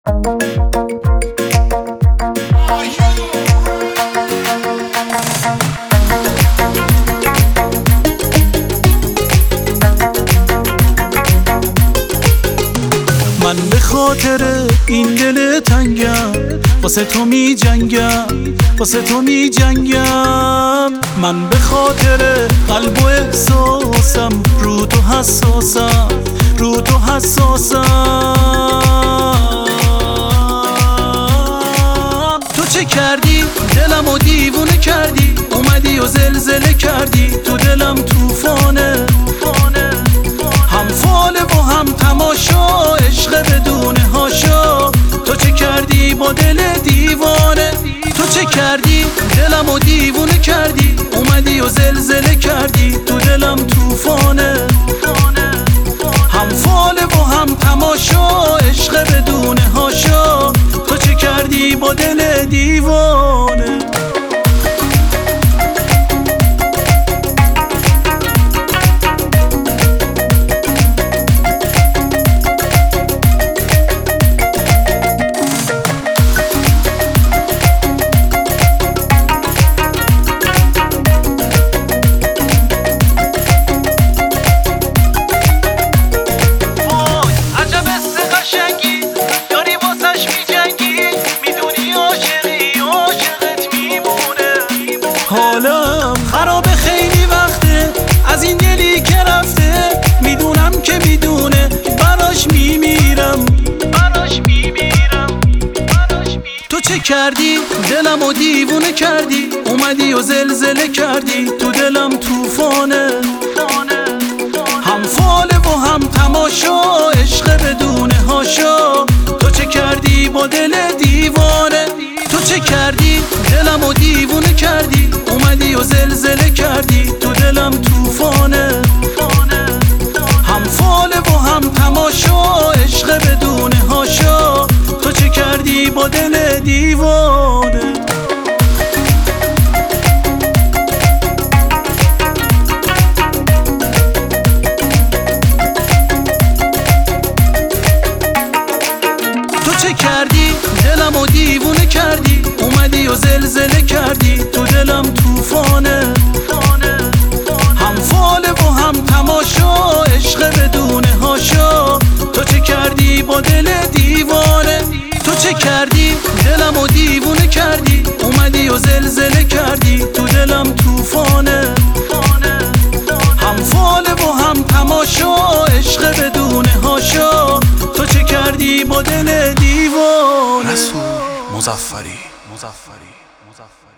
من به خاطر این دل تنگم واسه تو می جنگم، واسه تو می جنگم. من به خاطر قلب و احساسم رو تو حساسم، رو تو حساسم. تو چه کردی؟ دلمو دیوونه کردی، اومدی و زلزله کردی تو دلم توفانه. هم فال و هم تماشا، عشق بدون هاشا. تو چه کردی با دل دیوانه؟ تو چه کردی؟ دلمو دیوونه کردی، اومدی و زلزله کردی تو دلم توفانه. هم فال و هم تماشا، عشق بدون هاشا. تو چه کردی با دل دیوانه؟ حالم خرابه خیلی وقته از این دلی که رفته، میدونم که میدونه براش میمیرم. تو چه کردی؟ دلمو دیوونه کردی، اومدی و زلزله کردی تو دلم توفانه. هم فال و هم تماشا، عشق بدون هاشا. تو چه کردی با دل دیوانه؟ تو چه کردی؟ دلمو دیوونه کردی، اومدی و زلزله کردی تو دلم توفانه. هم فال و هم تماشا، عشق بدون هاشا. تو چه کردی با دل دیوانه؟ تو چه کردی؟ دلمو دیوونه کردی، اومدی و زلزله کردی تو دلم توفانه. هم فال و هم تماشا، عشق بدون هاشا. تو چه کردی با دل دیوانه؟ تو چه کردی؟ دلمو دیوونه کردی، اومدی و زلزله کردی تو دلم توفانه. هم فال و هم تماشا، عشق بدون هاشا. تو چه کردی با دل دیوانه؟ رسول مظفری